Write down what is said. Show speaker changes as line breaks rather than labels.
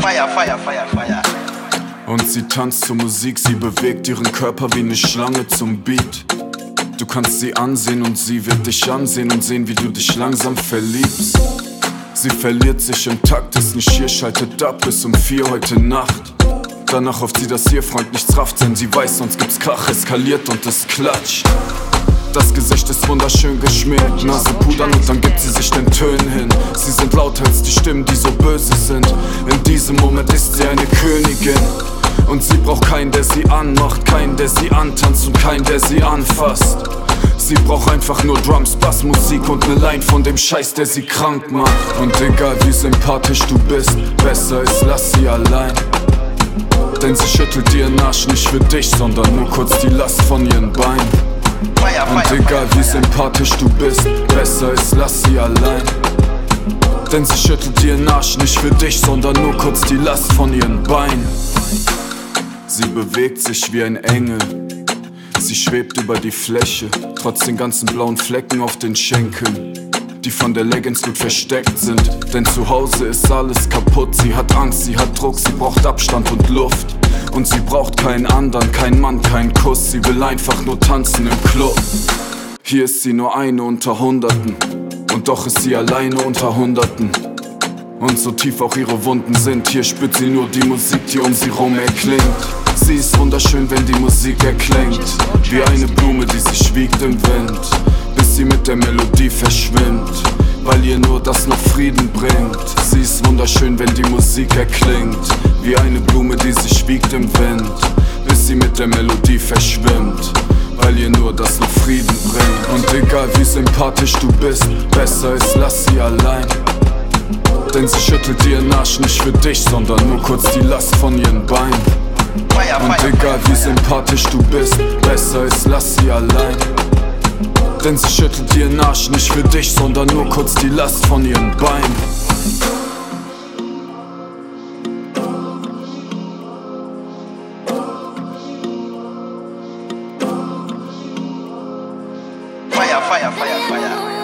Feuer, Feuer, Feuer, Feuer.
Und sie tanzt zur Musik, sie bewegt ihren Körper wie eine Schlange zum Beat. Du kannst sie ansehen und sie wird dich ansehen und sehen, wie du dich langsam verliebst. Sie verliert sich im Takt, ist nicht hier, schaltet ab bis um 4 heute Nacht. Danach hofft sie, dass ihr Freund nichts rafft, denn sie weiß, sonst gibt's Krach, eskaliert und es klatscht. Das Gesicht ist wunderschön geschminkt, Nase pudern und dann gibt sie sich den Tönen hin. Sie sind lauter als die Stimmen, die so böse sind. In diesem Moment ist sie eine Königin. Und sie braucht keinen, der sie anmacht, keinen, der sie antanzt und keinen, der sie anfasst. Sie braucht einfach nur Drums, Bass, Musik und ne Line von dem Scheiß, der sie krank macht. Und egal wie sympathisch du bist, besser ist, lass sie allein. Denn sie schüttelt ihren Arsch nicht für dich, sondern nur kurz die Last von ihren Beinen. Und egal wie sympathisch du bist, besser ist, lass sie allein. Denn sie schüttelt ihren Arsch nicht für dich, sondern nur kurz die Last von ihren Beinen. Sie bewegt sich wie ein Engel, sie schwebt über die Fläche, trotz den ganzen blauen Flecken auf den Schenkeln, die von der Leggings gut versteckt sind. Denn zu Hause ist alles kaputt, sie hat Angst, sie hat Druck, sie braucht Abstand und Luft. Und sie braucht keinen anderen, keinen Mann, keinen Kuss, sie will einfach nur tanzen im Club. Hier ist sie nur eine unter Hunderten, und doch ist sie alleine unter Hunderten. Und so tief auch ihre Wunden sind, hier spürt sie nur die Musik, die um sie rum erklingt. Sie ist wunderschön, wenn die Musik erklingt, wie eine Blume, die sich wiegt im Wind, bis sie mit der Melodie verschwimmt, weil ihr nur das noch Frieden bringt. Sie ist wunderschön, wenn die Musik erklingt, wie eine Blume, die sich wiegt im Wind, bis sie mit der Melodie verschwimmt, weil ihr nur das noch Frieden bringt. Und egal wie sympathisch du bist, besser ist, lass sie allein. Denn sie schüttelt ihren Arsch nicht für dich, sondern nur kurz die Last von ihren Beinen. Und egal wie sympathisch du bist, besser ist, lass sie allein. Denn sie schüttelt ihren Arsch nicht für dich, sondern nur kurz die Last von ihren Beinen.
Feuer, Feuer, Feuer, Feuer.